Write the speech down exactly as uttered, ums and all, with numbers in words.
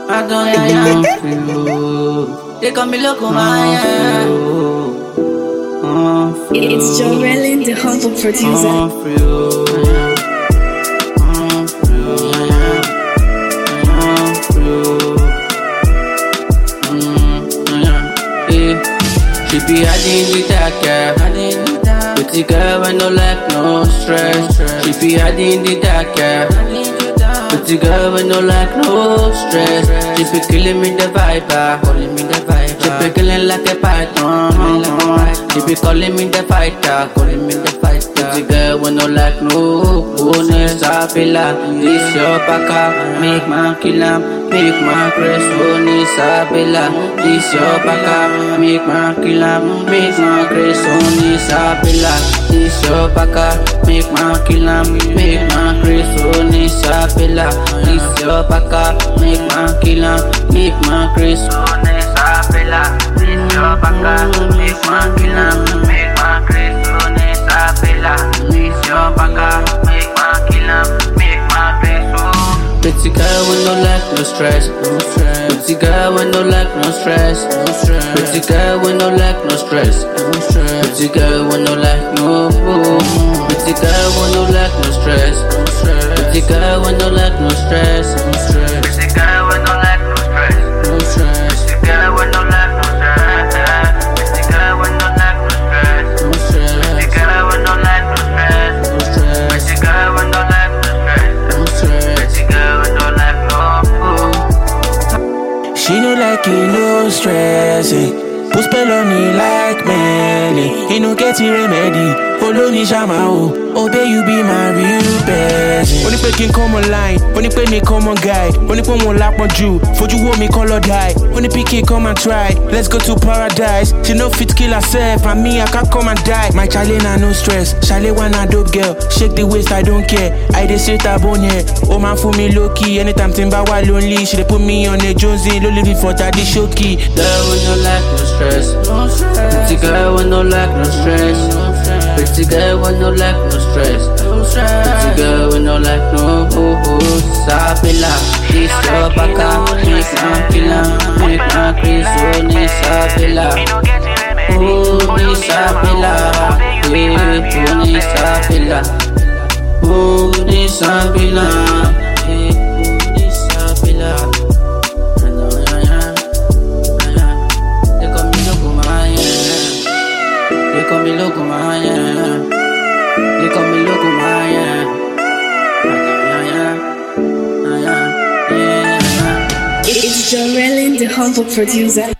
I don't yeah, yeah. They call me loco, man. It's Jorelin, the humble producer. She be hiding in the dark, yeah. Pretty girl with no like, no stress. She be hiding in the dark, yeah. Pretty girl with no like, no stress. She be killing me the vibe, calling me the vibe. She be killing like a python. She be calling me the fighter, calling me the fighter. Pretty girl with no like, no bonus. I feel like this your baka, make my kill 'em, make my press bonus. I feel like this your baka, make my kill 'em, make my press bonus. I feel like this your baka, make my kill 'em, make my press bonus. I feel like this your baka, make my kill 'em, make my press bonus. I feel like this your baka, make my kill 'em, make my press bonus. I feel like this your baka, make my kill 'em, make my press bonus. Pretty girl with no like, no stress, no stress. Pretty girl with no like, no stress, no stress. Pretty girl with no like, no stress, no stress. Pretty girl with no like, no. Pretty girl with no like, no stress, no stress. Pretty girl with no like, no stress, no stress. Pretty girl with no like, no stress, no stress. Pretty girl with no like, no stress. Pretty girl with no like, no stress, no stress. Pretty girl with no like, no stress, no stress. Pretty girl with no like, no stress, no stress. Pretty girl with no like, no. She no like it, no stressing. Put spell on me like Melly. Ain't no getting remedy. Follow me, Shama, oh. Obey you be my real person. Only pay can come online. Only pay me come on guy. Only pay one lap on you. For you want me color die. Only pick it come and try. Let's go to paradise. She no fit kill herself. And me, I can't come and die. My Charlene, no stress. Charlie one a dope girl. Shake the waist, I don't care. I dey straight up on here. Oh man, for me low key. Anytime Timba while lonely. She dey put me on the Jonesy. Low living for daddy shoky. Girl with no like, no stress. No stress. Pretty girl with no like, no stress. No stress. Pretty girl with no like, no stress. No stress. Pretty girl with no like, no. Sabila, this your baka, make my kill 'em, make my Chris Oni Sabila. Oni Sabila, yeah, Oni Sabila, Oni Sabila, yeah, Oni Sabila. They call me Loco Maya, they call me Loco Maya, they call me Loco Maya. It's Jorelin, the humble producer.